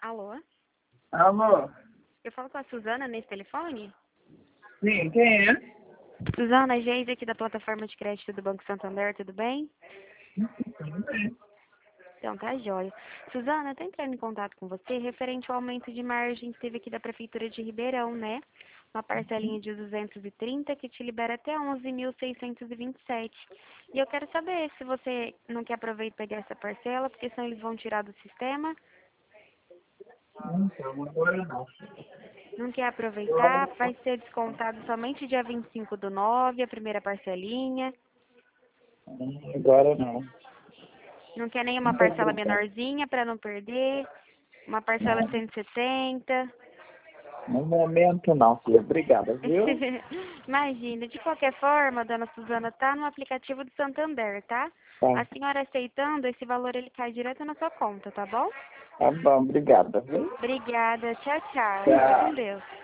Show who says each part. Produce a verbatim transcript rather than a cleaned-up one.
Speaker 1: Alô?
Speaker 2: Alô?
Speaker 1: Eu falo com a Suzana nesse telefone?
Speaker 2: Sim, quem é?
Speaker 1: Suzana, Geise aqui da plataforma de crédito do Banco Santander, tudo bem?
Speaker 2: Tudo bem.
Speaker 1: Então, tá jóia. Suzana, eu tô entrando em contato com você referente ao aumento de margem que teve aqui da Prefeitura de Ribeirão, né? Uma parcelinha de duzentos e trinta que te libera até onze mil seiscentos e vinte e sete. E eu quero saber se você não quer aproveitar e pegar essa parcela, porque senão eles vão tirar do sistema.
Speaker 2: Então, agora não.
Speaker 1: Não quer aproveitar, vai ser descontado somente dia vinte e cinco do nove, a primeira parcelinha.
Speaker 2: Hum, Agora não.
Speaker 1: Não quer nenhuma
Speaker 2: Muito
Speaker 1: parcela
Speaker 2: obrigado.
Speaker 1: menorzinha para não perder. Uma parcela de
Speaker 2: Não,
Speaker 1: cento e setenta.
Speaker 2: no momento não, filho. Obrigada, viu?
Speaker 1: Imagina, de qualquer forma, dona Suzana, tá no aplicativo do Santander, tá? A
Speaker 2: Tá,
Speaker 1: senhora aceitando, esse valor ele cai direto na sua conta, tá bom?
Speaker 2: tá bom, obrigada, viu?
Speaker 1: Obrigada, tchau, tchau. Fica com
Speaker 2: Tchau.
Speaker 1: Deus.